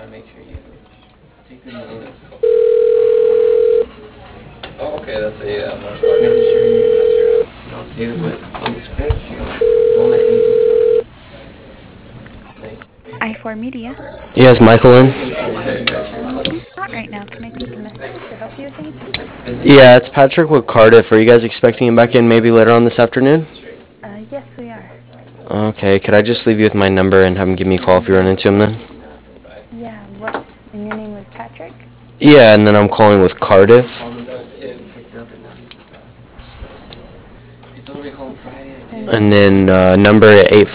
make sure you take the notes. Oh, okay, that's a making sure you don't save it on the script. Don't let anything. I4 Media. Yes, Michael in? He's not right now. Can I take a message to help you with anything? Yeah, it's Patrick with Cardiff. Are you guys expecting him back in maybe later on this afternoon? Yes, we are. Okay, could I just leave you with my number and have him give me a call if you run into him then? Yeah, what? And your name was Patrick? Yeah, and then I'm calling with Cardiff. And then number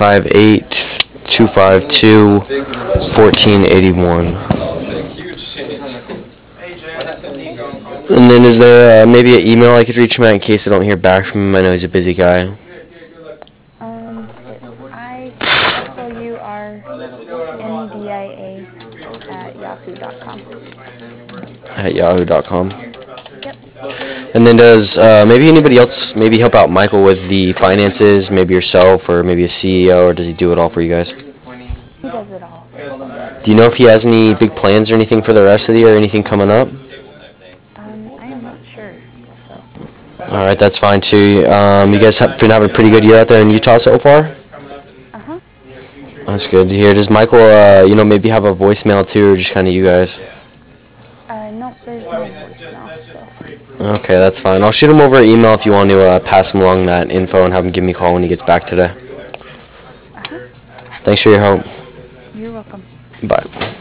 858-252-1481. And then is there maybe an email I could reach him at in case I don't hear back from him? I know he's a busy guy. It's IFOURNDIA@yahoo.com. At yahoo.com. Yep. And then does maybe anybody else maybe help out Michael with the finances, maybe yourself or maybe a CEO, or does he do it all for you guys? He does it all. Do you know if he has any big plans or anything for the rest of the year or anything coming up? I am not sure. So. All right, that's fine too. You guys have been having a pretty good year out there in Utah so far? Uh-huh. That's good to hear. Does Michael, maybe have a voicemail too, or just kind of you guys? No, there's no voicemail, so. Okay, that's fine. I'll shoot him over an email if you want to pass him along that info and have him give me a call when he gets back today. Uh-huh. Thanks for your help. You're welcome. Bye.